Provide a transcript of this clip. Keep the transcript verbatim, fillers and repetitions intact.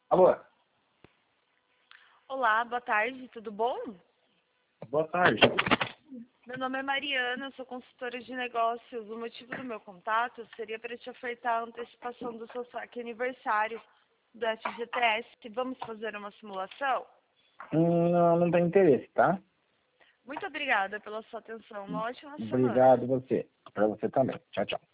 Alô? Olá, boa tarde, tudo bom? Boa tarde. Meu nome é Mariana, eu sou consultora de negócios. O motivo do meu contato seria para te ofertar a antecipação do seu saque aniversário do F G T S. Vamos fazer uma simulação? Hum, Não, não tem interesse, tá? Muito obrigada pela sua atenção. Uma ótima semana. Obrigado você. Para você também. Tchau, tchau.